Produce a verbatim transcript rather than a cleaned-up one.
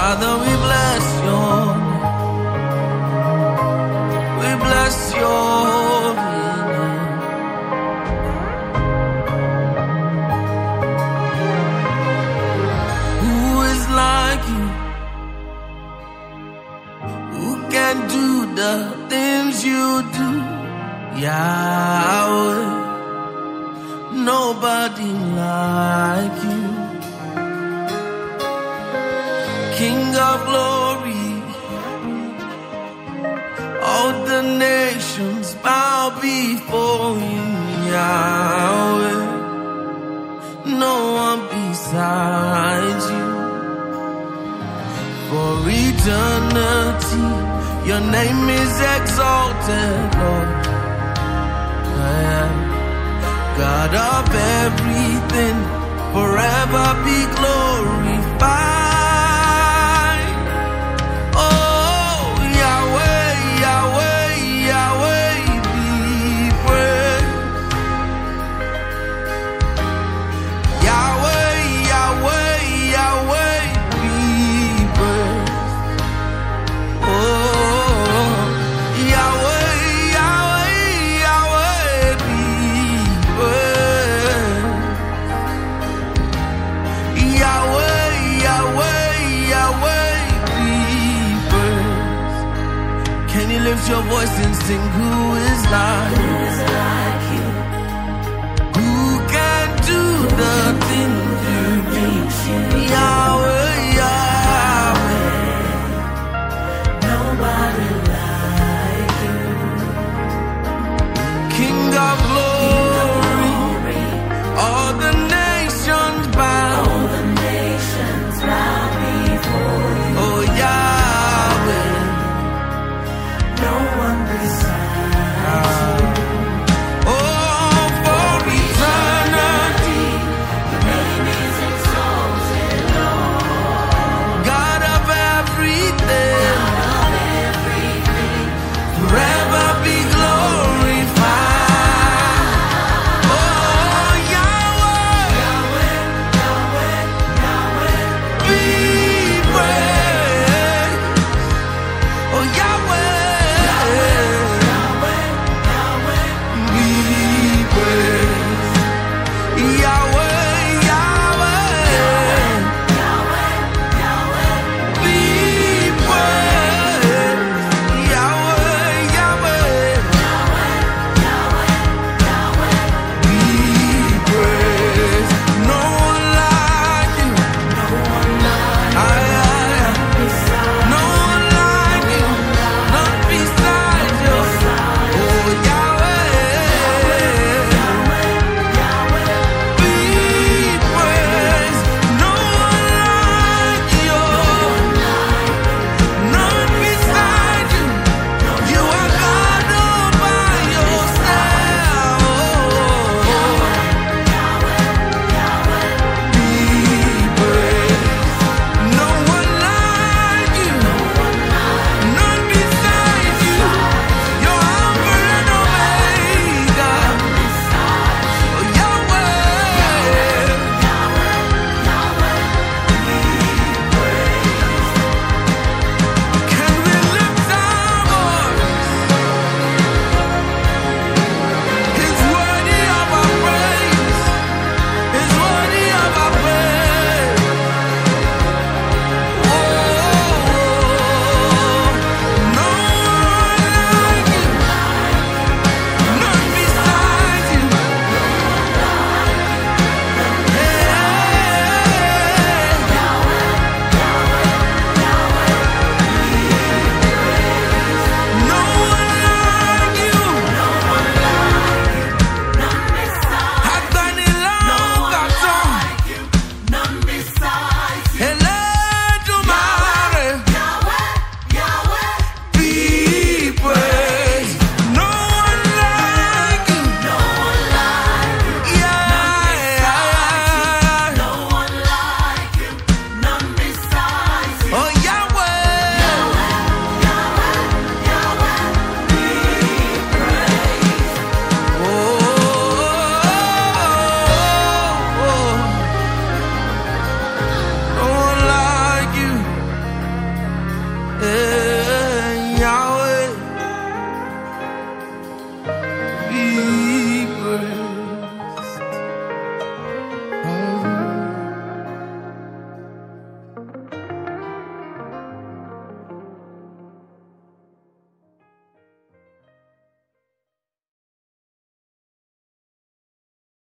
Father, we bless your name. We bless your name. Who is like you? Who can do the things you do? Yahweh, nobody like you. King of glory, all the nations bow before you, Yahweh. No one besides you. For eternity, your name is exalted, Lord. God of everything, forever be glorified. Oh, Yahweh, Yahweh, Yahweh, be praised. Yahweh, Yahweh, Yahweh, be praised. Oh, Yahweh, Yahweh, Yahweh, be praised. Yahweh, Yahweh, Yahweh, be praised. Can you lift your voice and sing, who is like?